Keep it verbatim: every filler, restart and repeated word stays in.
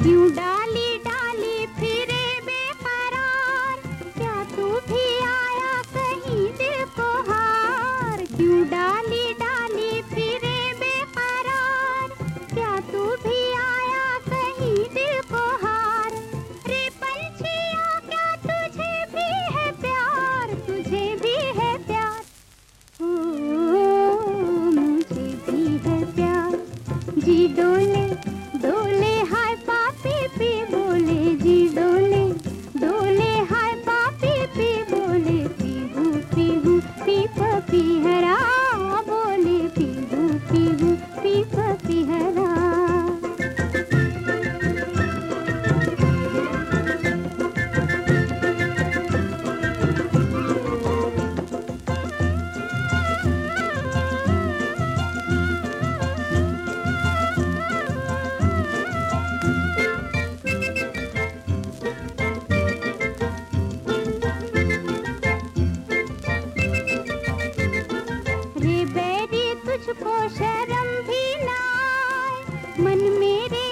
क्यों डाली डाली फिरे बेकरार, क्या तू भी आया कहीं दिल को हार। क्यों डाली डाली फिरे बेकरार, क्या तू भी आया कहीं दिल को हार। रे पंछिया क्या तुझे भी है प्यार, तुझे भी है प्यार, ओ मुझे भी है प्यार। जी डोले डोले हाय पापी पी बोले, जी डोले डोले हाय पापी पी बोले। पीहू पीहू पी पपी हरा बोले, पीहू पीहू पी पपी हरा। रे बैरी तुझको शर्म भी ना आए, मन मेरे